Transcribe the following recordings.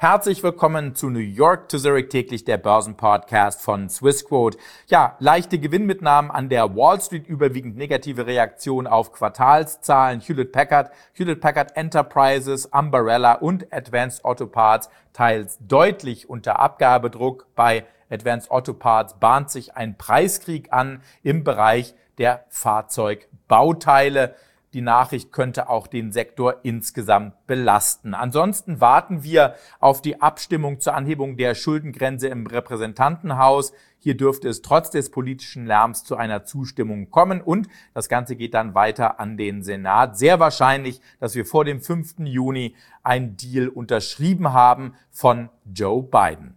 Herzlich willkommen zu New York to Zurich täglich, der Börsenpodcast von Swissquote. Ja, leichte Gewinnmitnahmen an der Wall Street, überwiegend negative Reaktionen auf Quartalszahlen. Hewlett-Packard Enterprises, Ambarella und Advanced Auto Parts teils deutlich unter Abgabedruck. Bei Advanced Auto Parts bahnt sich ein Preiskrieg an im Bereich der Fahrzeugbauteile. Die Nachricht könnte auch den Sektor insgesamt belasten. Ansonsten warten wir auf die Abstimmung zur Anhebung der Schuldengrenze im Repräsentantenhaus. Hier dürfte es trotz des politischen Lärms zu einer Zustimmung kommen und das Ganze geht dann weiter an den Senat. Sehr wahrscheinlich, dass wir vor dem 5. Juni einen Deal unterschrieben haben von Joe Biden.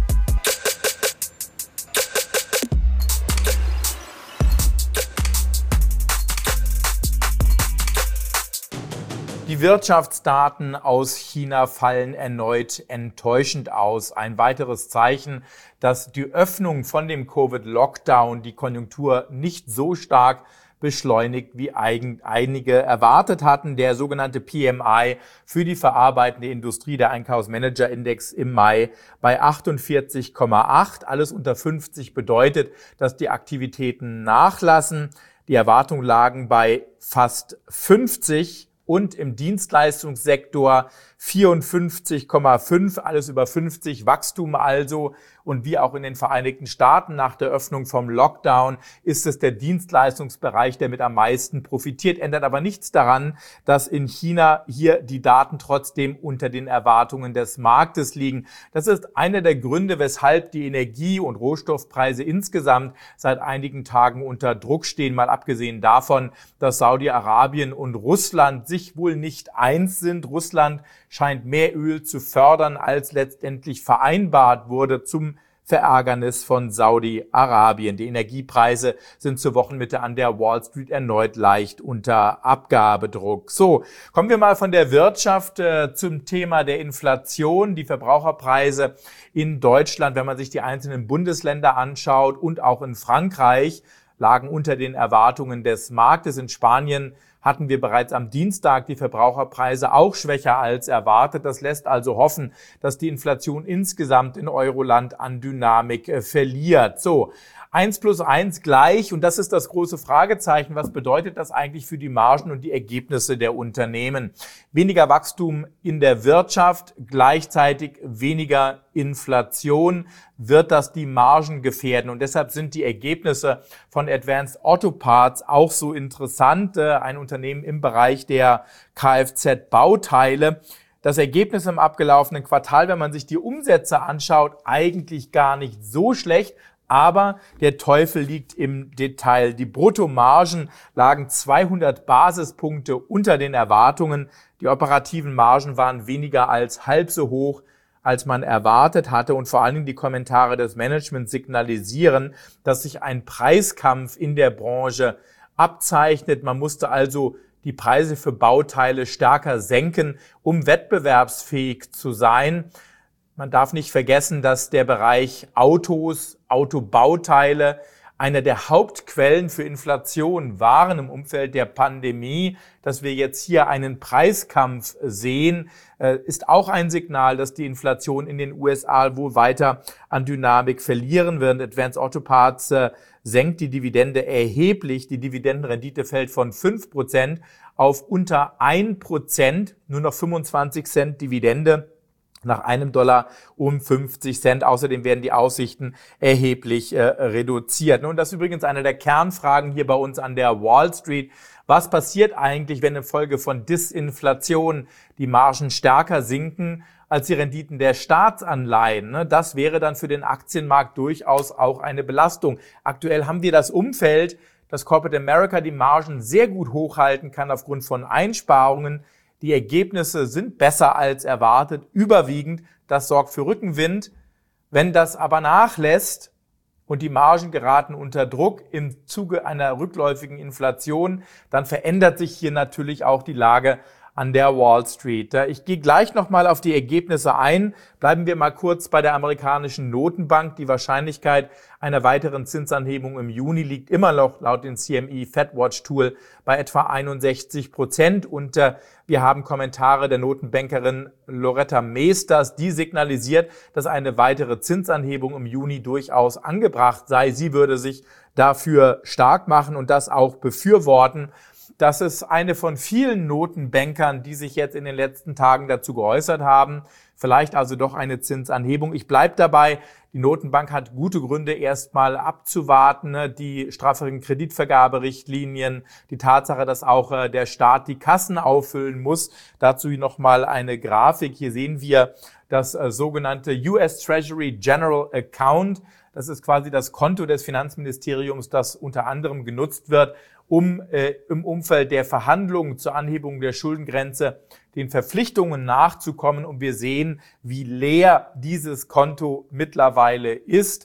Die Wirtschaftsdaten aus China fallen erneut enttäuschend aus. Ein weiteres Zeichen, dass die Öffnung von dem Covid-Lockdown die Konjunktur nicht so stark beschleunigt, wie einige erwartet hatten. Der sogenannte PMI für die verarbeitende Industrie, der Einkaufsmanager-Index im Mai bei 48,8. Alles unter 50 bedeutet, dass die Aktivitäten nachlassen. Die Erwartungen lagen bei fast 50. Und im Dienstleistungssektor 54,5, alles über 50, Wachstum also. Und wie auch in den Vereinigten Staaten nach der Öffnung vom Lockdown ist es der Dienstleistungsbereich, der mit am meisten profitiert. Ändert aber nichts daran, dass in China hier die Daten trotzdem unter den Erwartungen des Marktes liegen. Das ist einer der Gründe, weshalb die Energie- und Rohstoffpreise insgesamt seit einigen Tagen unter Druck stehen. Mal abgesehen davon, dass Saudi-Arabien und Russland sich wohl nicht eins sind. Russland scheint mehr Öl zu fördern, als letztendlich vereinbart wurde, zum Verärgernis von Saudi-Arabien. Die Energiepreise sind zur Wochenmitte an der Wall Street erneut leicht unter Abgabedruck. So, kommen wir mal von der Wirtschaft zum Thema der Inflation. Die Verbraucherpreise in Deutschland, wenn man sich die einzelnen Bundesländer anschaut und auch in Frankreich, lagen unter den Erwartungen des Marktes. In Spanien hatten wir bereits am Dienstag die Verbraucherpreise auch schwächer als erwartet. Das lässt also hoffen, dass die Inflation insgesamt in Euroland an Dynamik verliert. So, 1 plus 1 gleich. Und das ist das große Fragezeichen. Was bedeutet das eigentlich für die Margen und die Ergebnisse der Unternehmen? Weniger Wachstum in der Wirtschaft, gleichzeitig weniger Inflation. Wird das die Margen gefährden? Und deshalb sind die Ergebnisse von Advanced Auto Parts auch so interessant. Ein Unternehmen im Bereich der Kfz-Bauteile. Das Ergebnis im abgelaufenen Quartal, wenn man sich die Umsätze anschaut, eigentlich gar nicht so schlecht. Aber der Teufel liegt im Detail. Die Bruttomargen lagen 200 Basispunkte unter den Erwartungen. Die operativen Margen waren weniger als halb so hoch, als man erwartet hatte. Und vor allen Dingen die Kommentare des Managements signalisieren, dass sich ein Preiskampf in der Branche abzeichnet. Man musste also die Preise für Bauteile stärker senken, um wettbewerbsfähig zu sein. Man darf nicht vergessen, dass der Bereich Autos, Autobauteile einer der Hauptquellen für Inflation waren im Umfeld der Pandemie. Dass wir jetzt hier einen Preiskampf sehen, ist auch ein Signal, dass die Inflation in den USA wohl weiter an Dynamik verlieren wird. Advanced Auto Parts senkt die Dividende erheblich. Die Dividendenrendite fällt von 5% auf unter 1%, nur noch 25 Cent Dividende. Nach $1 um 50 Cent. Außerdem werden die Aussichten erheblich reduziert. Und das ist übrigens eine der Kernfragen hier bei uns an der Wall Street. Was passiert eigentlich, wenn infolge von Disinflation die Margen stärker sinken als die Renditen der Staatsanleihen? Das wäre dann für den Aktienmarkt durchaus auch eine Belastung. Aktuell haben wir das Umfeld, dass Corporate America die Margen sehr gut hochhalten kann aufgrund von Einsparungen. Die Ergebnisse sind besser als erwartet, überwiegend. Das sorgt für Rückenwind. Wenn das aber nachlässt und die Margen geraten unter Druck im Zuge einer rückläufigen Inflation, dann verändert sich hier natürlich auch die Lage an der Wall Street. Ich gehe gleich nochmal auf die Ergebnisse ein. Bleiben wir mal kurz bei der amerikanischen Notenbank. Die Wahrscheinlichkeit einer weiteren Zinsanhebung im Juni liegt immer noch laut dem CME FedWatch Tool bei etwa 61%. Und wir haben Kommentare der Notenbankerin Loretta Meesters, die signalisiert, dass eine weitere Zinsanhebung im Juni durchaus angebracht sei. Sie würde sich dafür stark machen und das auch befürworten. Das ist eine von vielen Notenbankern, die sich jetzt in den letzten Tagen dazu geäußert haben. Vielleicht also doch eine Zinsanhebung. Ich bleibe dabei. Die Notenbank hat gute Gründe, erstmal abzuwarten. Die strafferen Kreditvergaberichtlinien, die Tatsache, dass auch der Staat die Kassen auffüllen muss. Dazu nochmal eine Grafik. Hier sehen wir das sogenannte US Treasury General Account. Das ist quasi das Konto des Finanzministeriums, das unter anderem genutzt wird, um im Umfeld der Verhandlungen zur Anhebung der Schuldengrenze den Verpflichtungen nachzukommen. Und wir sehen, wie leer dieses Konto mittlerweile ist.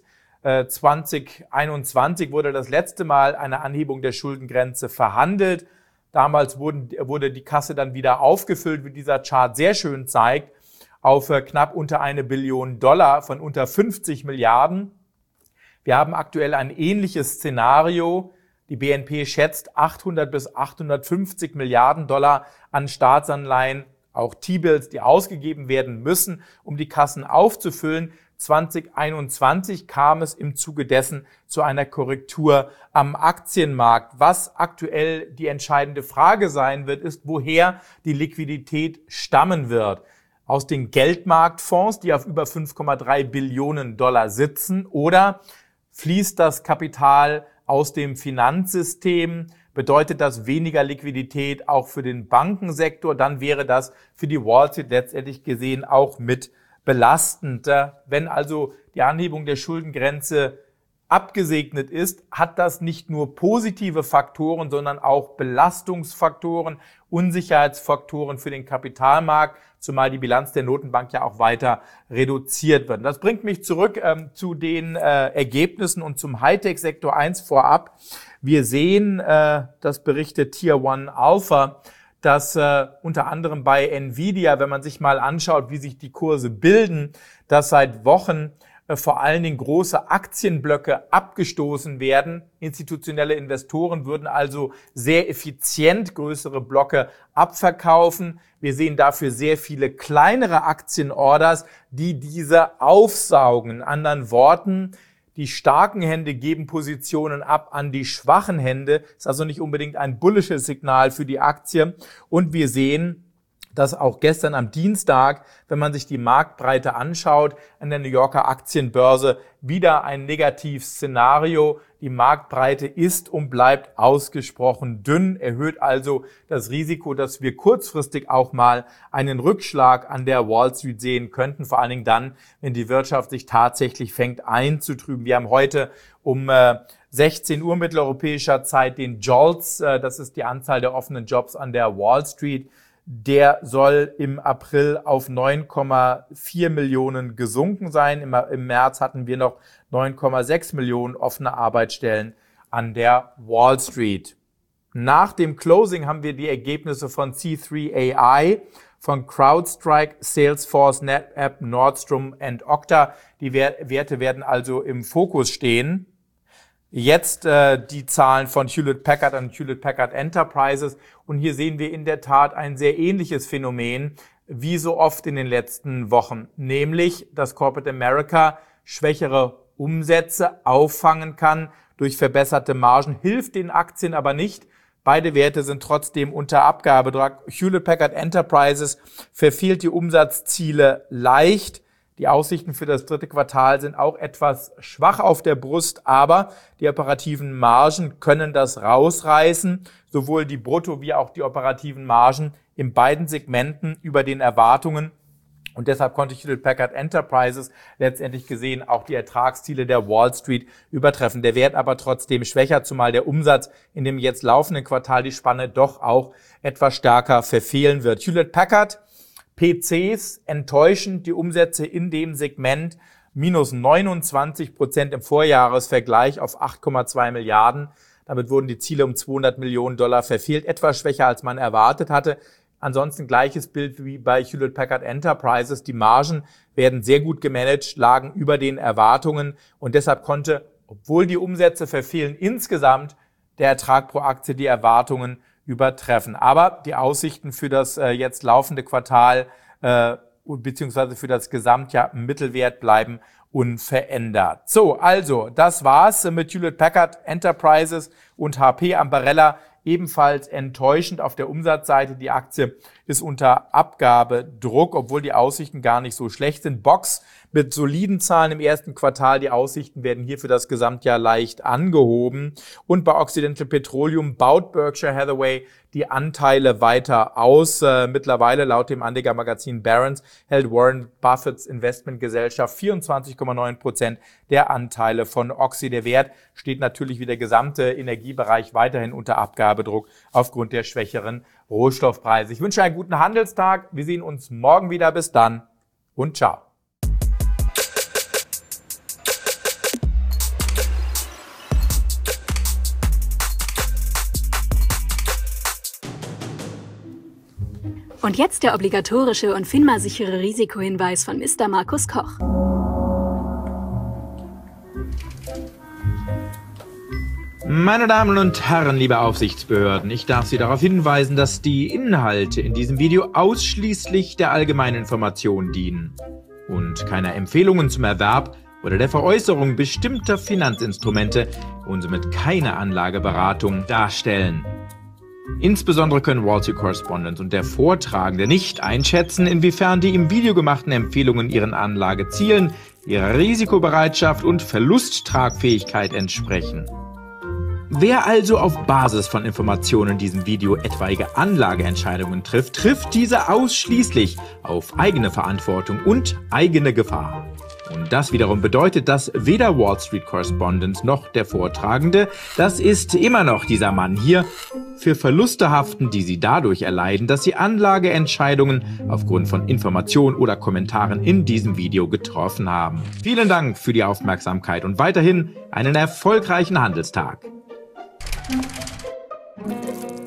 2021 wurde das letzte Mal eine Anhebung der Schuldengrenze verhandelt. Damals wurde die Kasse dann wieder aufgefüllt, wie dieser Chart sehr schön zeigt, auf knapp unter $1 Billion von unter 50 Milliarden. Wir haben aktuell ein ähnliches Szenario. Die BNP schätzt 800 bis 850 Milliarden Dollar an Staatsanleihen, auch T-Bills, die ausgegeben werden müssen, um die Kassen aufzufüllen. 2021 kam es im Zuge dessen zu einer Korrektur am Aktienmarkt. Was aktuell die entscheidende Frage sein wird, ist, woher die Liquidität stammen wird. Aus den Geldmarktfonds, die auf über 5,3 Billionen Dollar sitzen, oder fließt das Kapital aus dem Finanzsystem? Bedeutet das weniger Liquidität auch für den Bankensektor? Dann wäre das für die Wall Street letztendlich gesehen auch mit belastend. Wenn also die Anhebung der Schuldengrenze abgesegnet ist, hat das nicht nur positive Faktoren, sondern auch Belastungsfaktoren, Unsicherheitsfaktoren für den Kapitalmarkt, zumal die Bilanz der Notenbank ja auch weiter reduziert wird. Das bringt mich zurück zu den Ergebnissen und zum Hightech-Sektor. Eins vorab. Wir sehen, das berichtet Tier One Alpha, dass unter anderem bei Nvidia, wenn man sich mal anschaut, wie sich die Kurse bilden, dass seit Wochen vor allen Dingen große Aktienblöcke abgestoßen werden. Institutionelle Investoren würden also sehr effizient größere Blöcke abverkaufen. Wir sehen dafür sehr viele kleinere Aktienorders, die diese aufsaugen. In anderen Worten, die starken Hände geben Positionen ab an die schwachen Hände. Ist also nicht unbedingt ein bullisches Signal für die Aktie. Und wir sehen, dass auch gestern am Dienstag, wenn man sich die Marktbreite anschaut, an der New Yorker Aktienbörse wieder ein Negativszenario. Die Marktbreite ist und bleibt ausgesprochen dünn, erhöht also das Risiko, dass wir kurzfristig auch mal einen Rückschlag an der Wall Street sehen könnten, vor allen Dingen dann, wenn die Wirtschaft sich tatsächlich fängt einzutrüben. Wir haben heute um 16 Uhr mitteleuropäischer Zeit den JOLTS, das ist die Anzahl der offenen Jobs an der Wall Street. Der soll im April auf 9,4 Millionen gesunken sein. Im März hatten wir noch 9,6 Millionen offene Arbeitsstellen an der Wall Street. Nach dem Closing haben wir die Ergebnisse von C3 AI, von CrowdStrike, Salesforce, NetApp, Nordstrom und Okta. Die Werte werden also im Fokus stehen. Jetzt die Zahlen von Hewlett-Packard und Hewlett-Packard Enterprises. Und hier sehen wir in der Tat ein sehr ähnliches Phänomen wie so oft in den letzten Wochen. Nämlich, dass Corporate America schwächere Umsätze auffangen kann durch verbesserte Margen, hilft den Aktien aber nicht. Beide Werte sind trotzdem unter Abgabedruck. Hewlett-Packard Enterprises verfehlt die Umsatzziele leicht. Die Aussichten für das dritte Quartal sind auch etwas schwach auf der Brust, aber die operativen Margen können das rausreißen. Sowohl die Brutto- wie auch die operativen Margen in beiden Segmenten über den Erwartungen. Und deshalb konnte Hewlett-Packard Enterprises letztendlich gesehen auch die Ertragsziele der Wall Street übertreffen. Der Wert aber trotzdem schwächer, zumal der Umsatz in dem jetzt laufenden Quartal die Spanne doch auch etwas stärker verfehlen wird. Hewlett-Packard PCs enttäuschend, die Umsätze in dem Segment minus 29% im Vorjahresvergleich auf 8,2 Milliarden. Damit wurden die Ziele um $200 Millionen verfehlt, etwas schwächer als man erwartet hatte. Ansonsten gleiches Bild wie bei Hewlett Packard Enterprises. Die Margen werden sehr gut gemanagt, lagen über den Erwartungen und deshalb konnte, obwohl die Umsätze verfehlen, insgesamt der Ertrag pro Aktie die Erwartungen übertreffen. Aber die Aussichten für das jetzt laufende Quartal beziehungsweise für das Gesamtjahr im Mittelwert bleiben unverändert. So, also das war's mit Hewlett Packard Enterprises und HP. Ambarella ebenfalls enttäuschend auf der Umsatzseite. Die Aktie ist unter Abgabedruck, obwohl die Aussichten gar nicht so schlecht sind. Box mit soliden Zahlen im ersten Quartal. Die Aussichten werden hier für das Gesamtjahr leicht angehoben. Und bei Occidental Petroleum baut Berkshire Hathaway die Anteile weiter aus. Mittlerweile laut dem Anlegermagazin Barron's hält Warren Buffetts Investmentgesellschaft 24,9% der Anteile von Oxy. Der Wert steht natürlich wie der gesamte Energiebereich weiterhin unter Abgabedruck aufgrund der schwächeren Rohstoffpreise. Ich wünsche einen guten Handelstag. Wir sehen uns morgen wieder. Bis dann und ciao. Und jetzt der obligatorische und FINMA-sichere Risikohinweis von Mr. Markus Koch. Meine Damen und Herren, liebe Aufsichtsbehörden, ich darf Sie darauf hinweisen, dass die Inhalte in diesem Video ausschließlich der allgemeinen Information dienen und keiner Empfehlungen zum Erwerb oder der Veräußerung bestimmter Finanzinstrumente und somit keine Anlageberatung darstellen. Insbesondere können Wall Street Correspondent und der Vortragende nicht einschätzen, inwiefern die im Video gemachten Empfehlungen ihren Anlagezielen, ihrer Risikobereitschaft und Verlusttragfähigkeit entsprechen. Wer also auf Basis von Informationen in diesem Video etwaige Anlageentscheidungen trifft, trifft diese ausschließlich auf eigene Verantwortung und eigene Gefahr. Und das wiederum bedeutet, dass weder Wall Street Correspondent noch der Vortragende, das ist immer noch dieser Mann hier, für Verluste haften, die sie dadurch erleiden, dass sie Anlageentscheidungen aufgrund von Informationen oder Kommentaren in diesem Video getroffen haben. Vielen Dank für die Aufmerksamkeit und weiterhin einen erfolgreichen Handelstag.